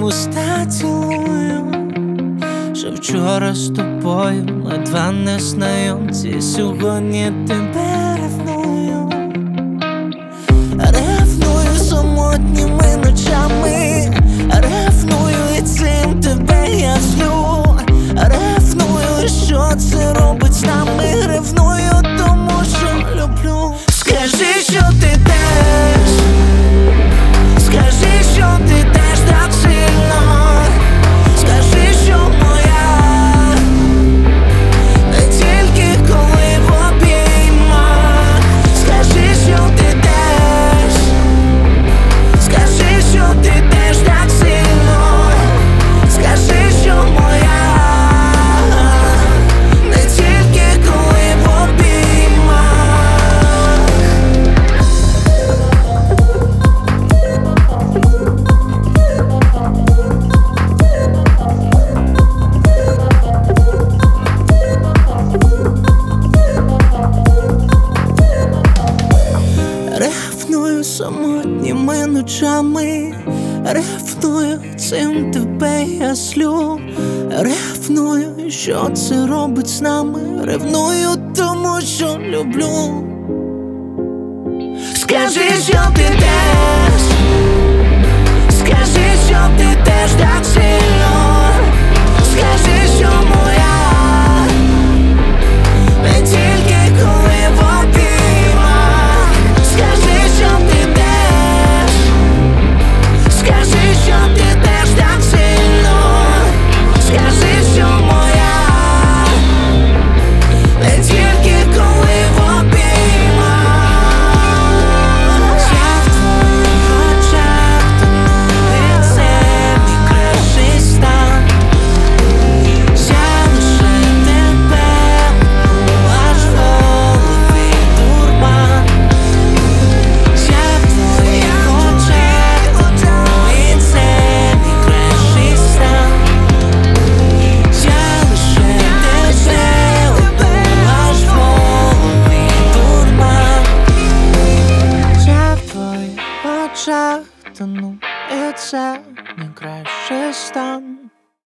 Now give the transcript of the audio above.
вуста цілую, що вчора з тобою ми два незнайомці, сьогодні тебе ревную. Ревную самотніми ночами, ревную і цим тебе я злю. Ревную, що це робить з нами, ревную, тому що люблю. Скажи, що ти теж, скажи, що ти теж так сильно, скажи, що моя, не тільки коли в обіймах. Скажи, що ти теж, скажи, що ти теж так сильно, скажи, що моя, не тільки коли в обіймах. Ревную самотніми ночами, ревную, цим тебе я злю. Ревную, що це робить з нами, ревную, тому що люблю. Скажи, що ти теж, скажи, що ти теж так сильно, скажи, що моя, не тільки коли в обіймах. Скажи, що ти теж, скажи, що ти теж так сильно, скажи, що моя, не тільки коли в обіймах. Я в твоїх очах тону, і це мій кращий стан. Я лише тебе люблю, аж в голові дурман. Я в твоїх очах тону, і це мій кращий стан. Я лише тебе люблю, аж в голові дурман. Я в твоїх очах тону, і це мій кращий стан.